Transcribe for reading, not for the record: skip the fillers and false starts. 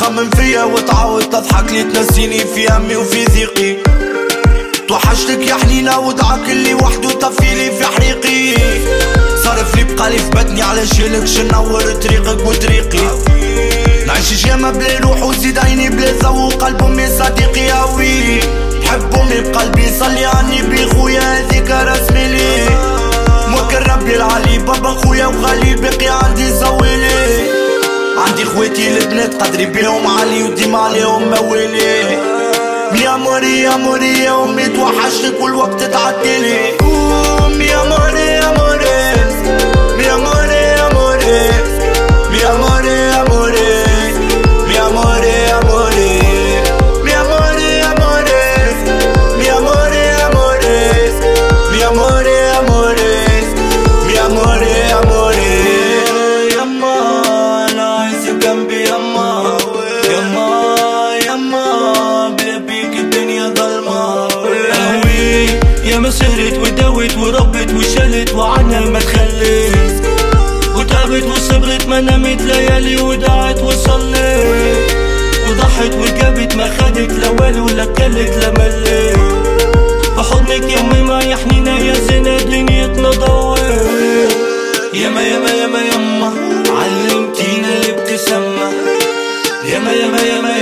تخمم فيا وتعاود تضحك لي تنسيني في همي وفي ضيقي. توحشتك يا حنينة ودعاك اللي وحده طفيلي في حريقي. صارف لي بقالي في بدني على شيلك نور طريقك وطريقي. نعيش ياما بلا روح وزيد عيني بلا ذوق قلب امي صديقي هاوي. بحب امي بقلبي صلي عني بي خويا هذيك رسمي لي. موكل ربي العلي بابا خويا وغالي باقي عندي زويلي. عندي خواتي البنات قدري بيهم عالي وديما عليهم مويلي. يا موري يا موري يا امي توحشتك والوقت تعديلي. يا موري يا موري يا موري يا موري يا موري يا موري يا موري يا موري يا موري يا موري يا موري يا موري يا موري يا موري يا موري يا موري. يما انا عايزك جنبي يما يما يما بلا بيك الدنيا ضلمة. قهوي ياما سهرت وداوت وربت وشلت وعنها ما تخليت. وتعبت وصبرت ما نامت ليالي ودعت وصليت. وضحت وجابت ما خدت لا والي ولا كلت لا مليت. بحضنك يا امي ما يا حنينة يا زينة دنيتنا ضويت. ياما ياما ياما ياما علمتينا الابتسامة. ياما ياما ياما